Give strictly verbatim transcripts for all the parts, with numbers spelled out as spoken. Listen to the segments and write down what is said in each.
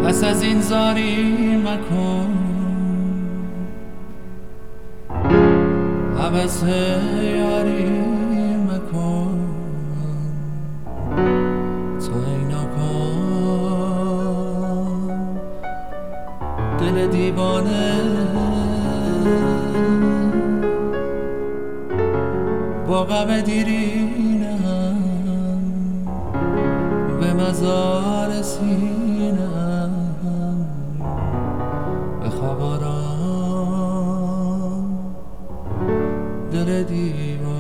پس از این زاری مکن عبس یاری مکن تو ای ناکام دل دیوانه با غم دیرینم به مزار سینم به خواب آرام دل دیوانه.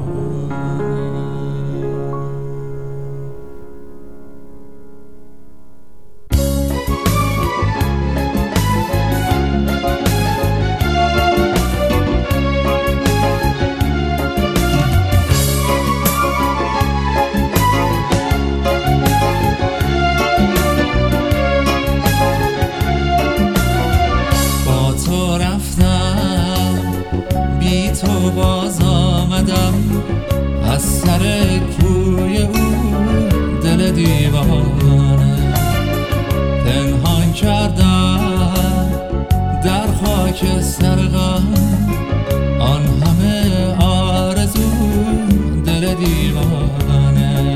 تو باز آمدم از سر کوی او دل دیوانه پنهان کردم در خاک سرغم آن همه آرزو دل دیوانه.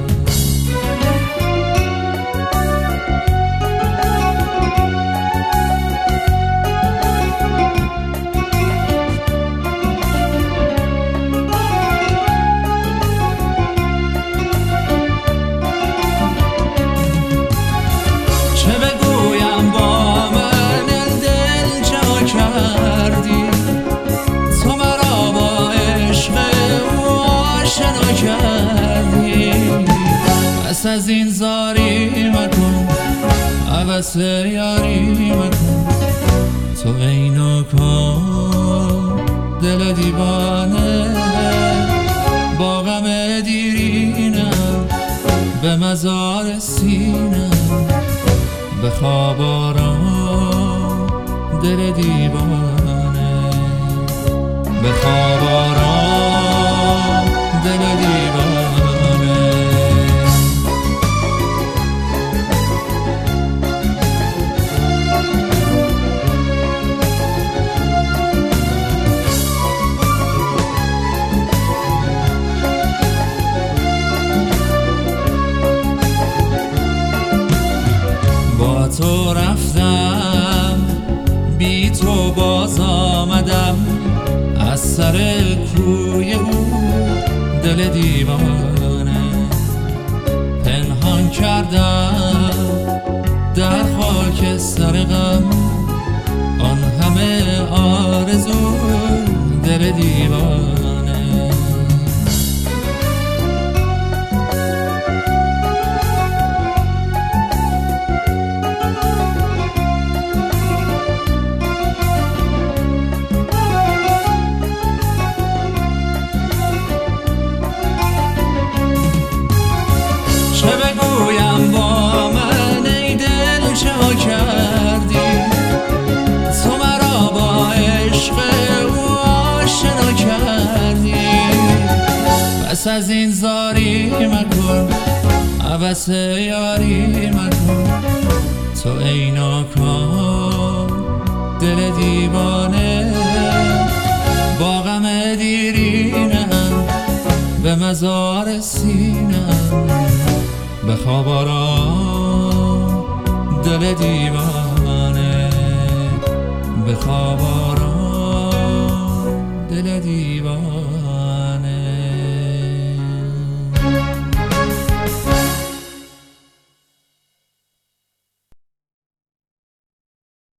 پس از این زاری مکن عبس یاری مکن تو ای ناکام دل دیوانه با غم دیرینم به مزار سینم به خواب آرام دل دیوانه به خواب آرام دل دیوانه. تو رفتم بی تو باز آمدم از سر کوی او دل دیوانه پنهان کردم در خاک سر غم آن همه آرزو دل دیوانه. چه بگویم با من ای دل چه ها کردی تو مرا با عشق او آشنا کردی پس از این زاری مکن عبس یاری مکن تو ای ناکام دل دیوانه با غم دیرینم به مزار سینم به خواب آرام دل دیوانه به خواب آرام دل دیوانه.